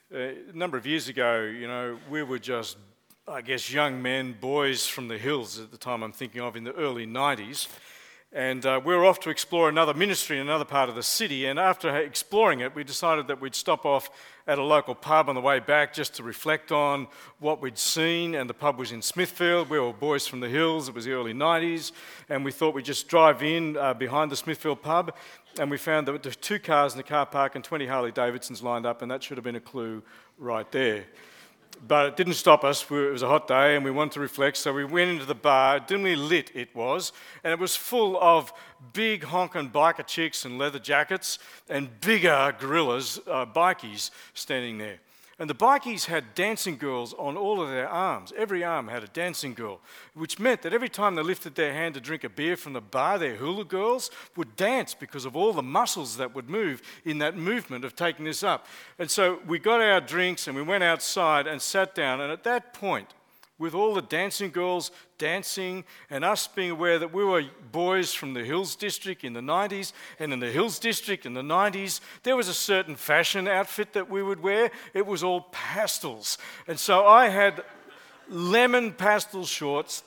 A number of years ago, we were just, I guess, young men, boys from the hills at the time I'm thinking of, in the early 90s. And we were off to explore another ministry in another part of the city. And after exploring it, we decided that we'd stop off at a local pub on the way back just to reflect on what we'd seen. And the pub was in Smithfield. We were boys from the hills. It was the early 90s. And we thought we'd just drive in behind the Smithfield pub. And we found that there were 2 cars in the car park and 20 Harley Davidsons lined up. And that should have been a clue right there. But it didn't stop us. It was a hot day and we wanted to reflect, so we went into the bar. Dimly lit it was, and it was full of big honking biker chicks in leather jackets and bigger gorillas, bikies, standing there. And the bikies had dancing girls on all of their arms. Every arm had a dancing girl, which meant that every time they lifted their hand to drink a beer from the bar, their hula girls would dance because of all the muscles that would move in that movement of taking this up. And so we got our drinks and we went outside and sat down. And at that point, with all the dancing girls dancing and us being aware that we were boys from the Hills District in the 90s, and in the Hills District in the 90s, there was a certain fashion outfit that we would wear. It was all pastels. And so I had lemon pastel shorts.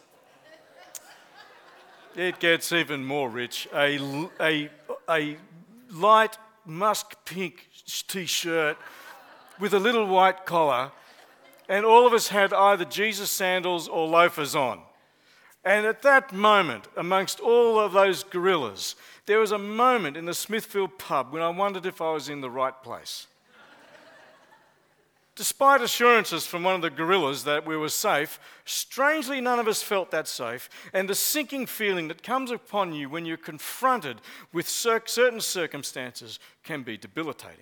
It gets even more rich. A light musk pink t-shirt with a little white collar. And all of us had either Jesus sandals or loafers on. And at that moment, amongst all of those gorillas, there was a moment in the Smithfield pub when I wondered if I was in the right place. Despite assurances from one of the gorillas that we were safe, strangely none of us felt that safe. And the sinking feeling that comes upon you when you're confronted with certain circumstances can be debilitating.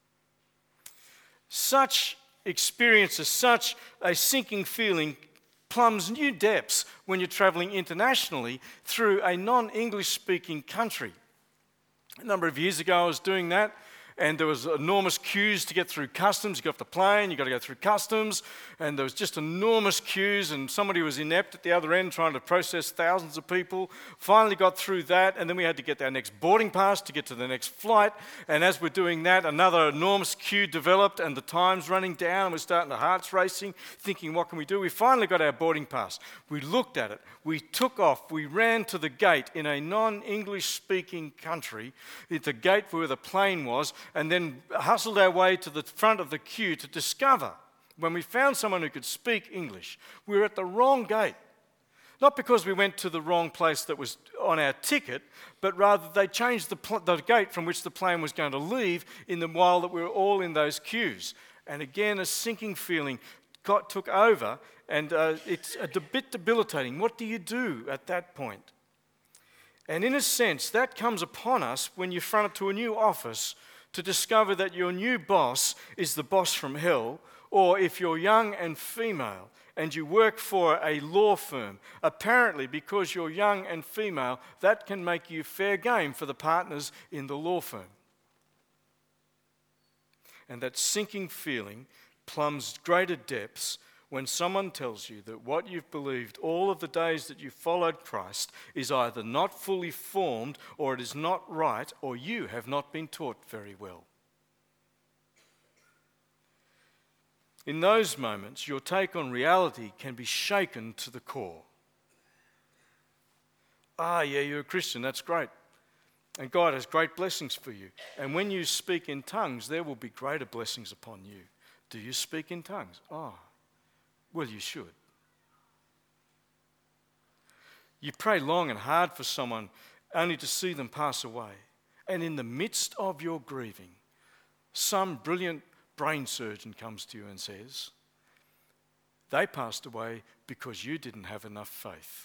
Such experiences, such a sinking feeling plumbs new depths when you're traveling internationally through a non-English speaking country. A number of years ago I was doing that, and there was enormous queues to get through customs. You got off the plane, you got to go through customs, and there was just enormous queues, and somebody was inept at the other end trying to process thousands of people. Finally got through that, and then we had to get our next boarding pass to get to the next flight. And as we're doing that, another enormous queue developed, and the time's running down, and we're starting the hearts racing, thinking, what can we do? We finally got our boarding pass. We looked at it. We took off. We ran to the gate in a non-English speaking country, at the gate where the plane was, and then hustled our way to the front of the queue to discover, when we found someone who could speak English, we were at the wrong gate. Not because we went to the wrong place that was on our ticket, but rather they changed the gate from which the plane was going to leave in the while that we were all in those queues. And again, a sinking feeling took over, and it's a bit debilitating. What do you do at that point? And in a sense, that comes upon us when you're fronted to a new office to discover that your new boss is the boss from hell, or if you're young and female and you work for a law firm, apparently because you're young and female, that can make you fair game for the partners in the law firm. And that sinking feeling plumbs greater depths when someone tells you that what you've believed all of the days that you followed Christ is either not fully formed, or it is not right, or you have not been taught very well. In those moments, your take on reality can be shaken to the core. Yeah, you're a Christian, that's great. And God has great blessings for you. And when you speak in tongues, there will be greater blessings upon you. Do you speak in tongues? Well, you should. You pray long and hard for someone only to see them pass away. And in the midst of your grieving, some brilliant brain surgeon comes to you and says, they passed away because you didn't have enough faith.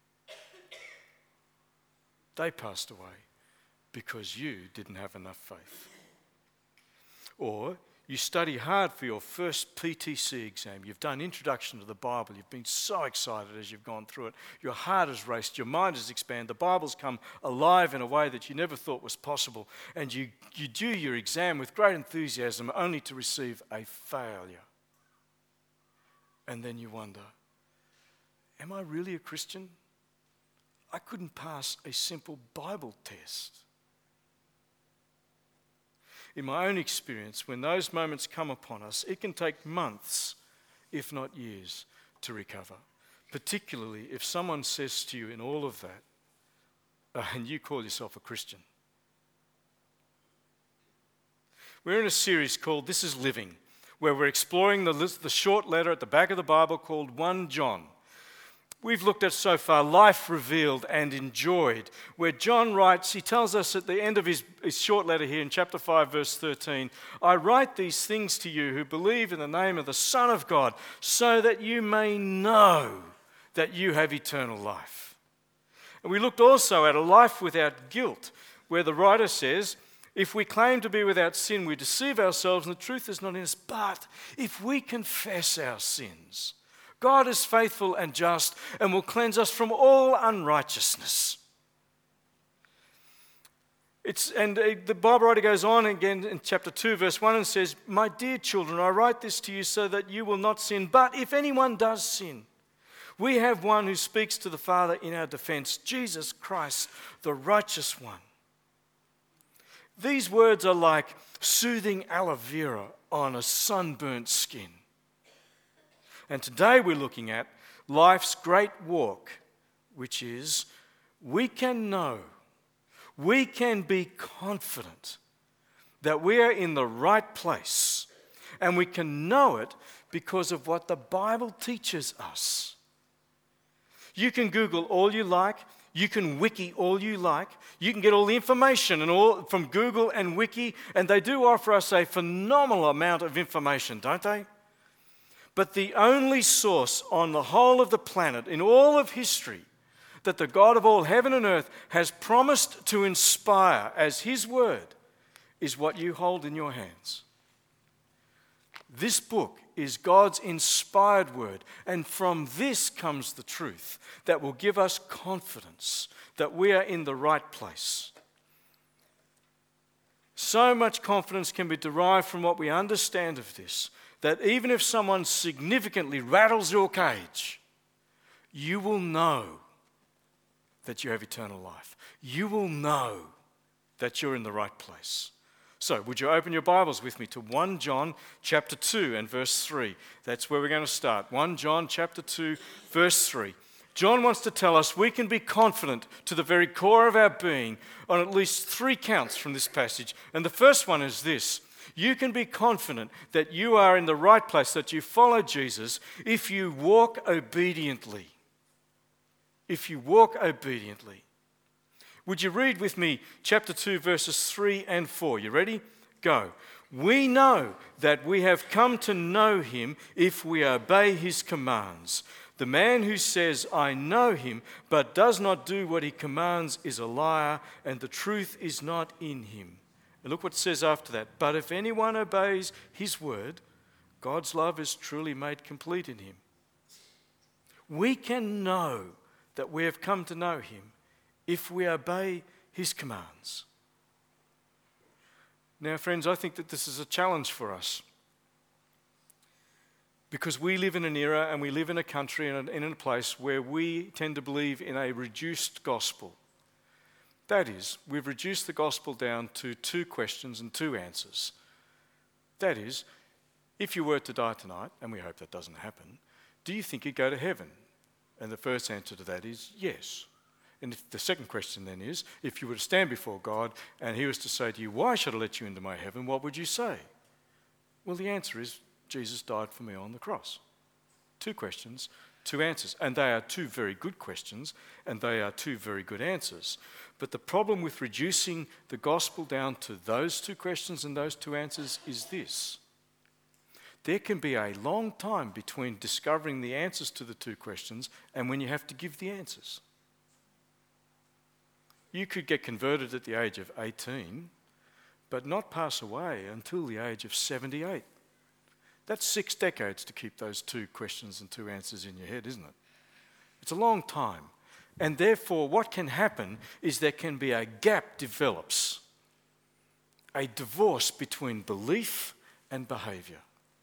They passed away because you didn't have enough faith. Or you study hard for your first PTC exam. You've done Introduction to the Bible. You've been so excited as you've gone through it. Your heart has raced. Your mind has expanded. The Bible's come alive in a way that you never thought was possible. And you do your exam with great enthusiasm only to receive a failure. And then you wonder, am I really a Christian? I couldn't pass a simple Bible test. in my own experience, when those moments come upon us, it can take months, if not years, to recover. Particularly if someone says to you in all of that, and you call yourself a Christian. We're in a series called This is Living, where we're exploring the short letter at the back of the Bible called 1 John. We've looked at so far life revealed and enjoyed, where John writes, he tells us at the end of his short letter here in chapter 5, verse 13, I write these things to you who believe in the name of the Son of God, so that you may know that you have eternal life. And we looked also at a life without guilt, where the writer says, if we claim to be without sin, we deceive ourselves and the truth is not in us. But if we confess our sins, God is faithful and just and will cleanse us from all unrighteousness. The Bible writer goes on again in chapter 2, verse 1 and says, my dear children, I write this to you so that you will not sin. But if anyone does sin, we have one who speaks to the Father in our defense, Jesus Christ, the righteous one. These words are like soothing aloe vera on a sunburnt skin. And today we're looking at life's great walk, which is we can know, we can be confident that we are in the right place. And we can know it because of what the Bible teaches us. You can Google all you like. You can wiki all you like. You can get all the information and all from Google and wiki, and they do offer us a phenomenal amount of information, don't they? But the only source on the whole of the planet in all of history that the God of all heaven and earth has promised to inspire as His word is what you hold in your hands. This book is God's inspired word, and from this comes the truth that will give us confidence that we are in the right place. So much confidence can be derived from what we understand of this, that even if someone significantly rattles your cage, you will know that you have eternal life. You will know that you're in the right place. So, would you open your Bibles with me to 1 John chapter 2 and verse 3. That's where we're going to start. 1 John chapter 2, verse 3. John wants to tell us we can be confident to the very core of our being on at least 3 counts from this passage. And the first one is this. You can be confident that you are in the right place, that you follow Jesus, if you walk obediently. If you walk obediently. Would you read with me chapter 2, verses 3 and 4? You ready? Go. We know that we have come to know Him if we obey His commands. The man who says, I know Him, but does not do what He commands is a liar, and the truth is not in him. And look what it says after that. But if anyone obeys His word, God's love is truly made complete in him. We can know that we have come to know Him if we obey His commands. Now, friends, I think that this is a challenge for us because we live in an era and we live in a country and in a place where we tend to believe in a reduced gospel. That is, we've reduced the gospel down to 2 questions and 2 answers. That is, if you were to die tonight, and we hope that doesn't happen, do you think you'd go to heaven? And the first answer to that is yes. And if the second question then is, if you were to stand before God and He was to say to you, why should I let you into my heaven? What would you say? Well, the answer is, Jesus died for me on the cross. 2 questions, 2 answers. And they are 2 very good questions, and they are 2 very good answers. But the problem with reducing the gospel down to those 2 questions and those 2 answers is this. There can be a long time between discovering the answers to the 2 questions and when you have to give the answers. You could get converted at the age of 18, but not pass away until the age of 78. That's 6 decades to keep those 2 questions and 2 answers in your head, isn't it? It's a long time. And therefore, what can happen is there can be a gap develops, a divorce between belief and behaviour.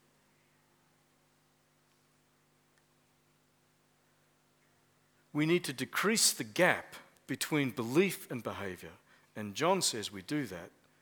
We need to decrease the gap between belief and behaviour. And John says we do that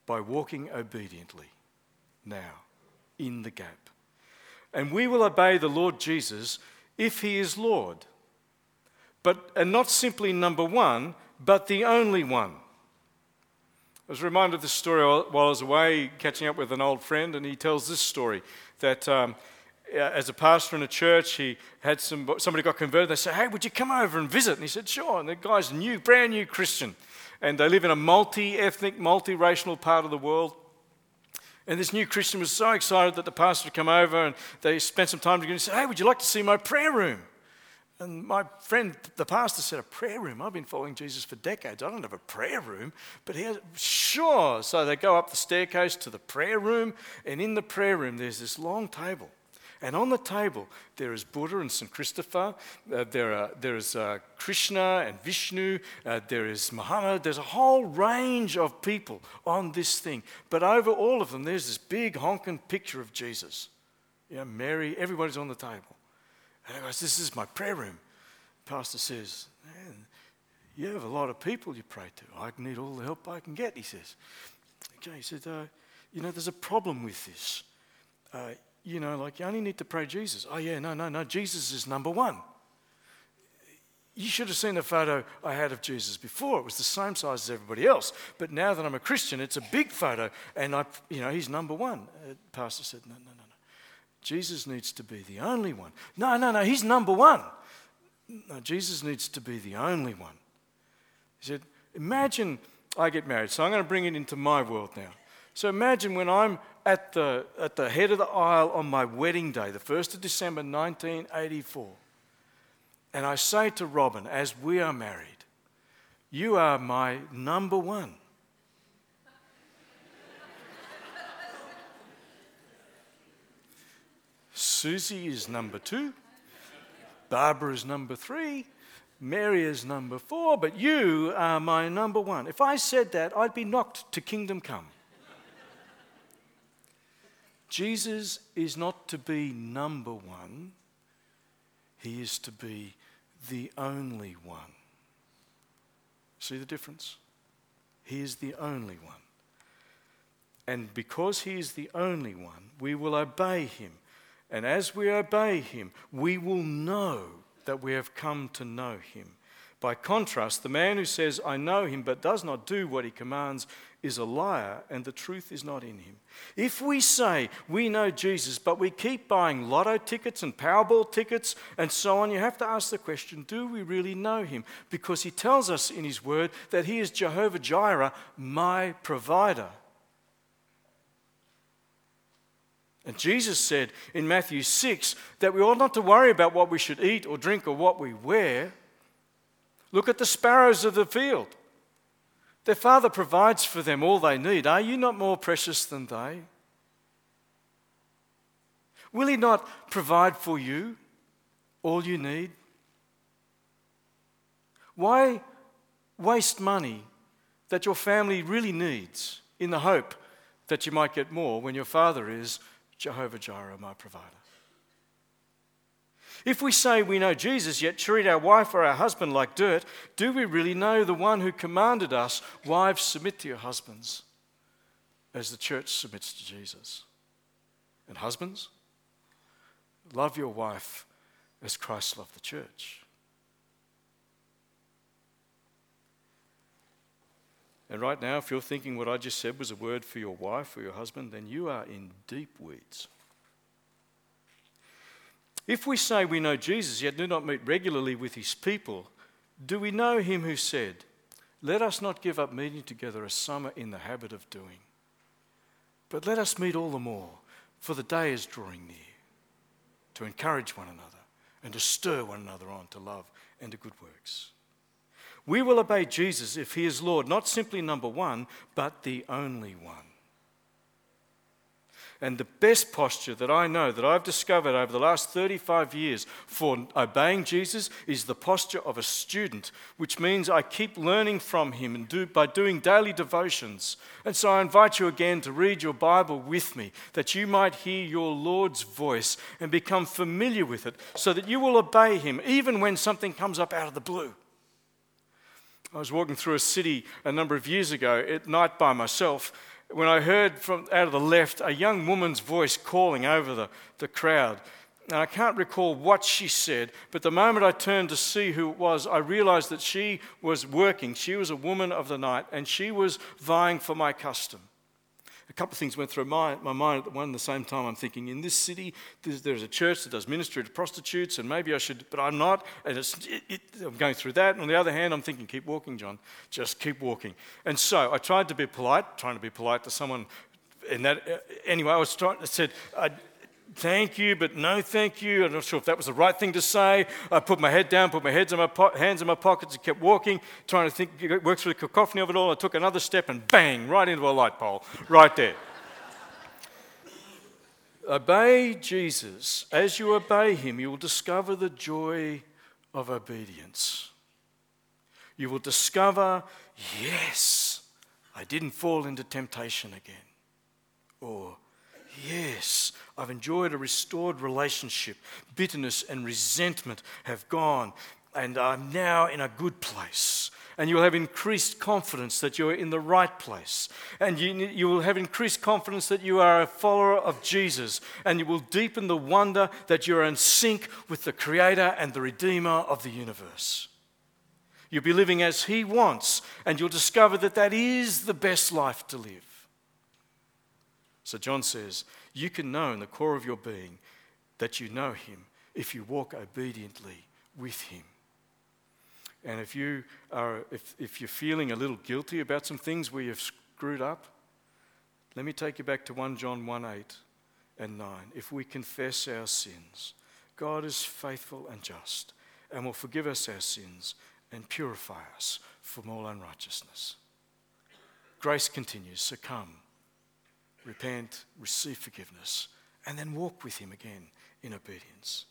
by walking obediently now in the gap. And we will obey the Lord Jesus if he is Lord. And not simply number one, but the only one. I was reminded of this story while I was away catching up with an old friend, and he tells this story that as a pastor in a church, he had somebody got converted. They said, "Hey, would you come over and visit?" And he said, "Sure." And the guy's a brand new Christian, and they live in a multi-ethnic, multi-racial part of the world. And this new Christian was so excited that the pastor would come over, and they spent some time together. He said, "Hey, would you like to see my prayer room?" And my friend, the pastor, said, "A prayer room? I've been following Jesus for decades. I don't have a prayer room." But he has, "Sure." So they go up the staircase to the prayer room, and in the prayer room there's this long table. And on the table there is Buddha and St. Christopher, there is Krishna and Vishnu, there is Muhammad. There's a whole range of people on this thing. But over all of them there's this big honking picture of Jesus. Mary, everybody's on the table. And he goes, "This is my prayer room." The pastor says, "Man, you have a lot of people you pray to. I need all the help I can get," he says. Okay, he said, "There's a problem with this. You only need to pray Jesus." "Oh yeah, no, Jesus is number one. You should have seen the photo I had of Jesus before. It was the same size as everybody else. But now that I'm a Christian, it's a big photo, and he's number one." The pastor said, No. Jesus needs to be the only one. No, he's number one. No, Jesus needs to be the only one. He said, imagine I get married. So I'm going to bring it into my world now. So imagine when I'm at the head of the aisle on my wedding day, the 1st of December 1984, and I say to Robin, as we are married, "You are my number one." Susie is number 2, Barbara is number 3, Mary is number 4, but you are my number one. If I said that, I'd be knocked to kingdom come. Jesus is not to be number one, he is to be the only one. See the difference? He is the only one. And because he is the only one, we will obey him. And as we obey him, we will know that we have come to know him. By contrast, the man who says, "I know him," but does not do what he commands is a liar, and the truth is not in him. If we say we know Jesus, but we keep buying lotto tickets and Powerball tickets and so on, you have to ask the question, do we really know him? Because he tells us in his word that he is Jehovah Jireh, my provider. And Jesus said in Matthew 6 that we ought not to worry about what we should eat or drink or what we wear. Look at the sparrows of the field. Their Father provides for them all they need. Are you not more precious than they? Will he not provide for you all you need? Why waste money that your family really needs in the hope that you might get more when your Father is Jehovah Jireh, my provider? If we say we know Jesus, yet treat our wife or our husband like dirt, do we really know the one who commanded us, "Wives, submit to your husbands," as the church submits to Jesus? And husbands, love your wife as Christ loved the church. And right now, if you're thinking what I just said was a word for your wife or your husband, then you are in deep weeds. If we say we know Jesus, yet do not meet regularly with his people, do we know him who said, "Let us not give up meeting together as some are in the habit of doing, but let us meet all the more, for the day is drawing near," to encourage one another and to stir one another on to love and to good works. We will obey Jesus if he is Lord, not simply number one, but the only one. And the best posture that I know, that I've discovered over the last 35 years for obeying Jesus, is the posture of a student, which means I keep learning from him and by doing daily devotions. And so I invite you again to read your Bible with me, that you might hear your Lord's voice and become familiar with it, so that you will obey him even when something comes up out of the blue. I was walking through a city a number of years ago at night by myself when I heard from out of the left a young woman's voice calling over the crowd. And I can't recall what she said, but the moment I turned to see who it was, I realized that she was working. She was a woman of the night, and she was vying for my custom. A couple of things went through my mind at one and the same time. I'm thinking, in this city, there's a church that does ministry to prostitutes, and maybe I should, but I'm not. And I'm going through that. And on the other hand, I'm thinking, keep walking, John. Just keep walking. And so I tried to be polite, trying to be polite to someone. Anyway, I said, thank you, but no thank you. I'm not sure if that was the right thing to say. I put my head down, put my hands in my pockets and kept walking, trying to think, work through the cacophony of it all. I took another step and bang, right into a light pole, right there. Obey Jesus. As you obey him, you will discover the joy of obedience. You will discover, yes, I didn't fall into temptation again. Or, yes, I've enjoyed a restored relationship. Bitterness and resentment have gone, and I'm now in a good place. And you will have increased confidence that you're in the right place. And you will have increased confidence that you are a follower of Jesus. And you will deepen the wonder that you're in sync with the Creator and the Redeemer of the universe. You'll be living as he wants, and you'll discover that that is the best life to live. So John says, you can know in the core of your being that you know him if you walk obediently with him. And if you're feeling a little guilty about some things where you've screwed up, let me take you back to 1 John 1:8 and 9. If we confess our sins, God is faithful and just and will forgive us our sins and purify us from all unrighteousness. Grace continues, so come. Repent, receive forgiveness, and then walk with him again in obedience.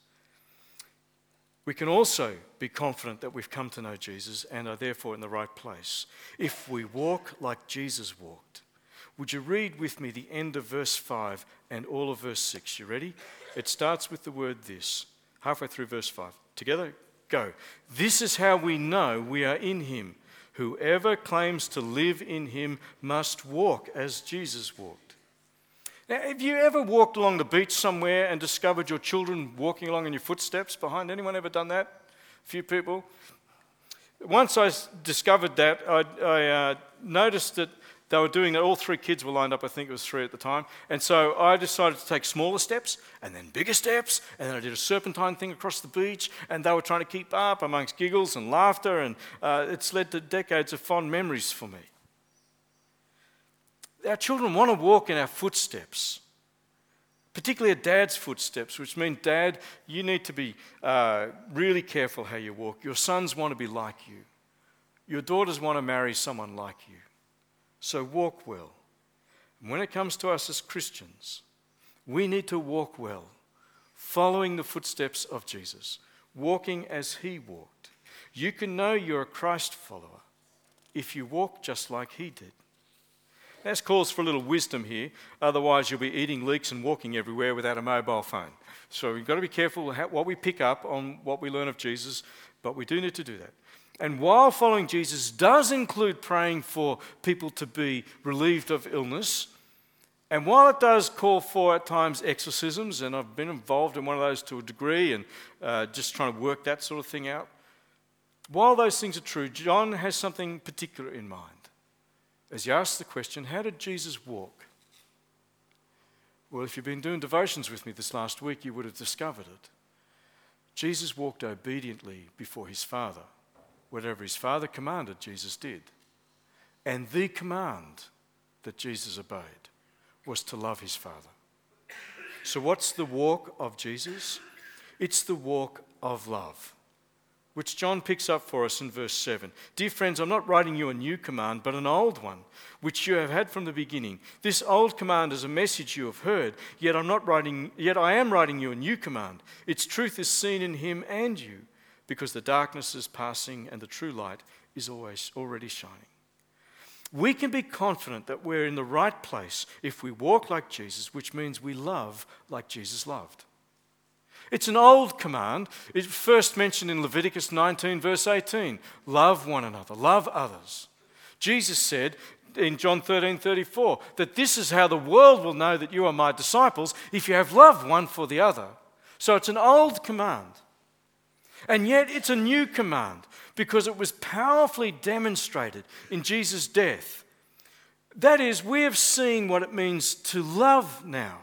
We can also be confident that we've come to know Jesus and are therefore in the right place if we walk like Jesus walked. Would you read with me the end of verse 5 and all of verse 6? You ready? It starts with the word this, halfway through verse 5. Together, go. This is how we know we are in him. Whoever claims to live in him must walk as Jesus walked. Now, have you ever walked along the beach somewhere and discovered your children walking along in your footsteps behind? Anyone ever done that? A few people. Once I discovered that, I noticed that they were doing that. All three kids were lined up. I think it was three at the time. And so I decided to take smaller steps and then bigger steps. And then I did a serpentine thing across the beach. And they were trying to keep up amongst giggles and laughter. And it's led to decades of fond memories for me. Our children want to walk in our footsteps, particularly a dad's footsteps, which means, Dad, you need to be really careful how you walk. Your sons want to be like you. Your daughters want to marry someone like you. So walk well. And when it comes to us as Christians, we need to walk well, following the footsteps of Jesus, walking as he walked. You can know you're a Christ follower if you walk just like he did. This calls for a little wisdom here, otherwise you'll be eating leeks and walking everywhere without a mobile phone. So we've got to be careful what we pick up on what we learn of Jesus, but we do need to do that. And while following Jesus does include praying for people to be relieved of illness, and while it does call for at times exorcisms, and I've been involved in one of those to a degree and just trying to work that sort of thing out, while those things are true, John has something particular in mind. As you ask the question, how did Jesus walk? Well, if you've been doing devotions with me this last week, you would have discovered it. Jesus walked obediently before his Father. Whatever his Father commanded, Jesus did. And the command that Jesus obeyed was to love his Father. So what's the walk of Jesus? It's the walk of love, which John picks up for us in verse 7. Dear friends, I'm not writing you a new command, but an old one, which you have had from the beginning. This old command is a message you have heard, yet I am writing you a new command. Its truth is seen in him and you, because the darkness is passing and the true light is already shining. We can be confident that we're in the right place if we walk like Jesus, which means we love like Jesus loved. It's an old command. It's first mentioned in Leviticus 19, verse 18. Love one another, love others. Jesus said, in John 13:34, that this is how the world will know that you are my disciples, if you have love one for the other. So it's an old command. And yet it's a new command because it was powerfully demonstrated in Jesus' death. That is, we have seen what it means to love now.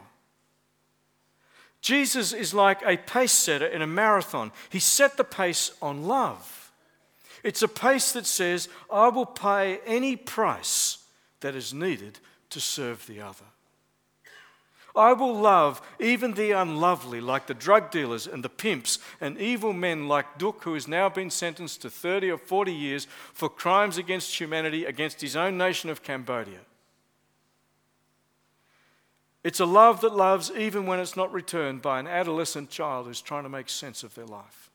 Jesus is like a pace setter in a marathon. He set the pace on love. It's a pace that says, I will pay any price that is needed to serve the other. I will love even the unlovely, like the drug dealers and the pimps and evil men like Duk, who has now been sentenced to 30 or 40 years for crimes against humanity against his own nation of Cambodia. It's a love that loves even when it's not returned by an adolescent child who's trying to make sense of their life.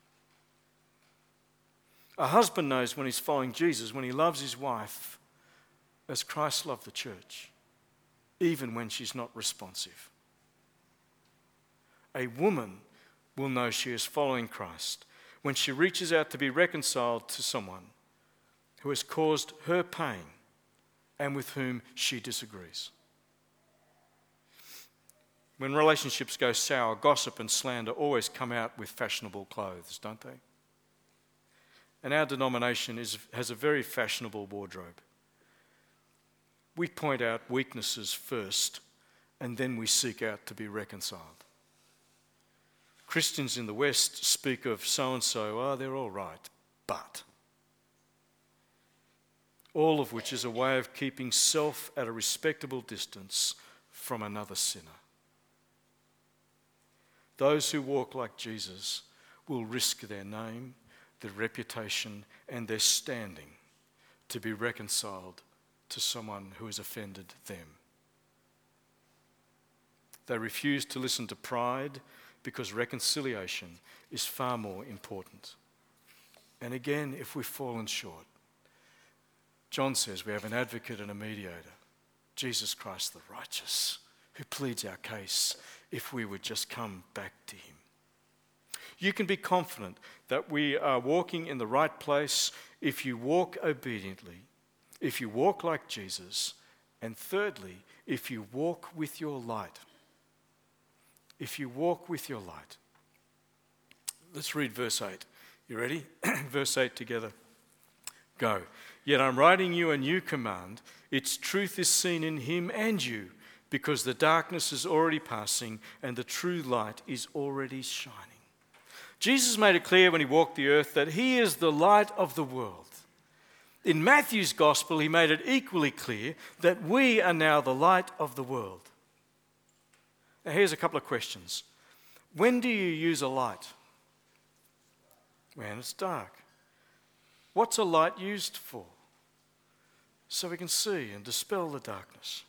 A husband knows when he's following Jesus, when he loves his wife as Christ loved the church, even when she's not responsive. A woman will know she is following Christ when she reaches out to be reconciled to someone who has caused her pain and with whom she disagrees. When relationships go sour, gossip and slander always come out with fashionable clothes, don't they? And our denomination has a very fashionable wardrobe. We point out weaknesses first, and then we seek out to be reconciled. Christians in the West speak of so-and-so, oh, they're all right, but. All of which is a way of keeping self at a respectable distance from another sinner. Those who walk like Jesus will risk their name, their reputation, and their standing to be reconciled to someone who has offended them. They refuse to listen to pride because reconciliation is far more important. And again, if we've fallen short, John says we have an advocate and a mediator, Jesus Christ the righteous, who pleads our case if we would just come back to him. You can be confident that we are walking in the right place if you walk obediently, if you walk like Jesus, and thirdly, if you walk with your light. If you walk with your light. Let's read verse 8. You ready? Verse 8 together. Go. Yet I'm writing you a new command. Its truth is seen in him and you, because the darkness is already passing and the true light is already shining. Jesus made it clear when he walked the earth that he is the light of the world. In Matthew's gospel, he made it equally clear that we are now the light of the world. Now, here's a couple of questions. When do you use a light? When it's dark. What's a light used for? So we can see and dispel the darkness.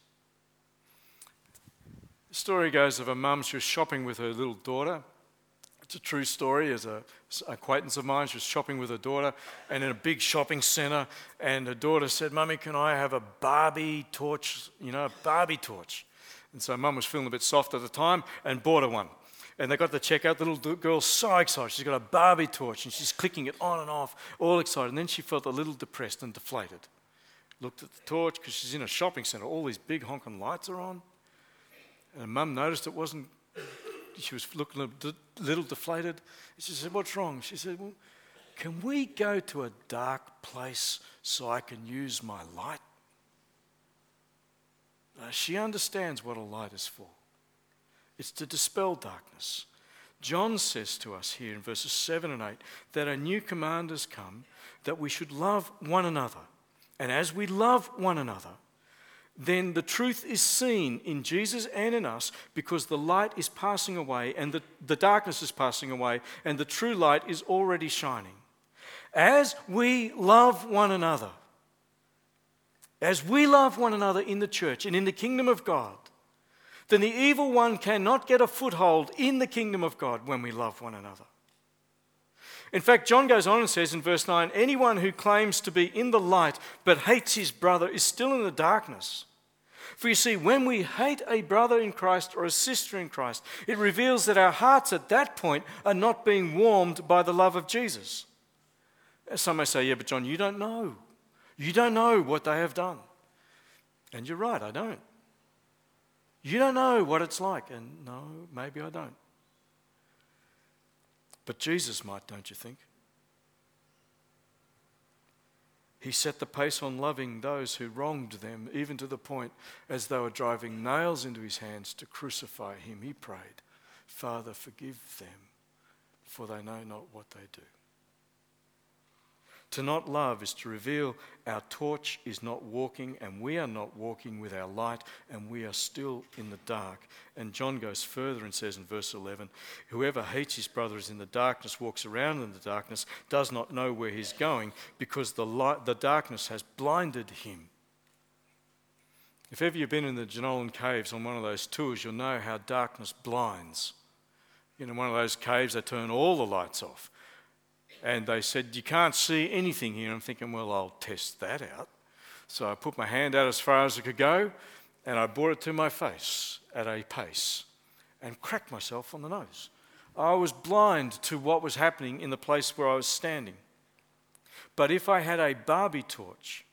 The story goes of a mum. She was shopping with her little daughter. It's a true story. As an acquaintance of mine, she was shopping with her daughter and in a big shopping centre, and her daughter said, "Mummy, can I have a Barbie torch, a Barbie torch?" And so Mum was feeling a bit soft at the time and bought her one. And they got to check out. The little girl's so excited. She's got a Barbie torch and she's clicking it on and off, all excited. And then she felt a little depressed and deflated. Looked at the torch because she's in a shopping centre. All these big honking lights are on. And Mum noticed it wasn't. She was looking a little deflated. She said, "What's wrong?" She said, "Well, can we go to a dark place so I can use my light?" She understands what a light is for. It's to dispel darkness. John says to us here in verses 7 and 8 that a new command has come, that we should love one another. And as we love one another, then the truth is seen in Jesus and in us, because the light is passing away and the darkness is passing away and the true light is already shining. As we love one another, in the church and in the kingdom of God, then the evil one cannot get a foothold in the kingdom of God when we love one another. In fact, John goes on and says in verse 9, anyone who claims to be in the light but hates his brother is still in the darkness. For you see, when we hate a brother in Christ or a sister in Christ, it reveals that our hearts at that point are not being warmed by the love of Jesus. Some may say, "Yeah, but John, you don't know. You don't know what they have done." And you're right, I don't. You don't know what it's like, and no, maybe I don't. But Jesus might, don't you think? He set the pace on loving those who wronged them, even to the point as they were driving nails into his hands to crucify him. He prayed, Father, forgive them, for they know not what they do. To not love is to reveal our torch is not walking, and we are not walking with our light, and we are still in the dark. And John goes further and says in verse 11, whoever hates his brother is in the darkness, walks around in the darkness, does not know where he's going, because the darkness has blinded him. If ever you've been in the Jenolan Caves on one of those tours, you'll know how darkness blinds. In one of those caves, they turn all the lights off. And they said, you can't see anything here. I'm thinking, well, I'll test that out. So I put my hand out as far as it could go, and I brought it to my face at a pace and cracked myself on the nose. I was blind to what was happening in the place where I was standing. But if I had a Barbie torch,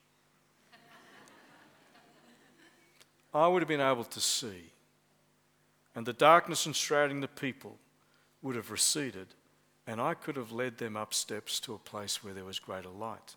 I would have been able to see. And the darkness enshrouding the people would have receded, and I could have led them up steps to a place where there was greater light.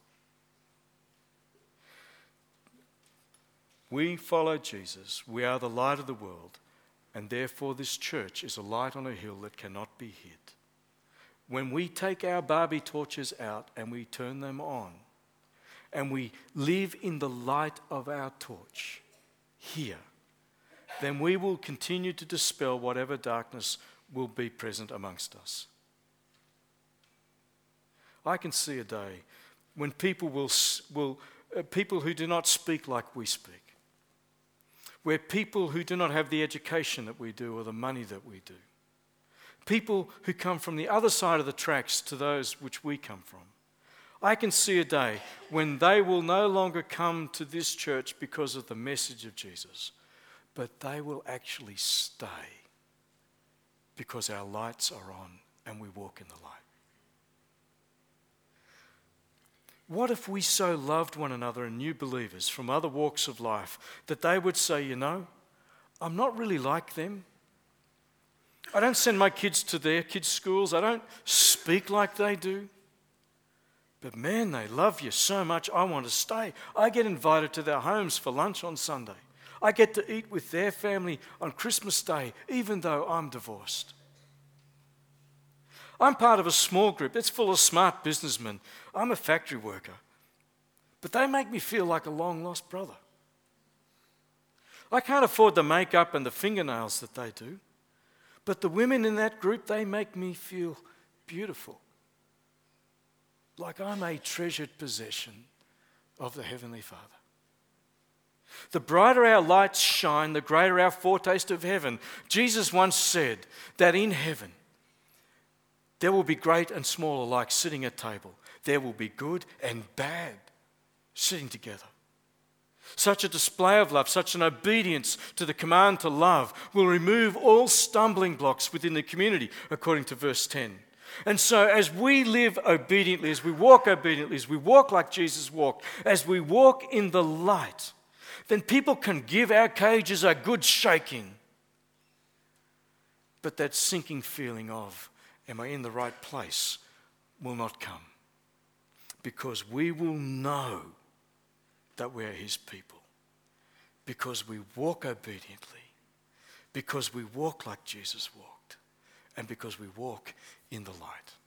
We follow Jesus. We are the light of the world, and therefore this church is a light on a hill that cannot be hid. When we take our Barbie torches out and we turn them on, and we live in the light of our torch here, then we will continue to dispel whatever darkness will be present amongst us. I can see a day when people people who do not speak like we speak, where people who do not have the education that we do or the money that we do, people who come from the other side of the tracks to those which we come from, I can see a day when they will no longer come to this church because of the message of Jesus, but they will actually stay because our lights are on and we walk in the light. What if we so loved one another and new believers from other walks of life that they would say, you know, I'm not really like them. I don't send my kids to their kids' schools. I don't speak like they do. But man, they love you so much, I want to stay. I get invited to their homes for lunch on Sunday. I get to eat with their family on Christmas Day, even though I'm divorced. I'm part of a small group that's full of smart businessmen. I'm a factory worker. But they make me feel like a long-lost brother. I can't afford the makeup and the fingernails that they do. But the women in that group, they make me feel beautiful. Like I'm a treasured possession of the Heavenly Father. The brighter our lights shine, the greater our foretaste of heaven. Jesus once said that in heaven, there will be great and small alike sitting at table. There will be good and bad sitting together. Such a display of love, such an obedience to the command to love will remove all stumbling blocks within the community, according to verse 10. And so as we live obediently, as we walk like Jesus walked, as we walk in the light, then people can give our cages a good shaking. But that sinking feeling of, am I in the right place, will not come. Because we will know that we're His people. Because we walk obediently. Because we walk like Jesus walked. And because we walk in the light.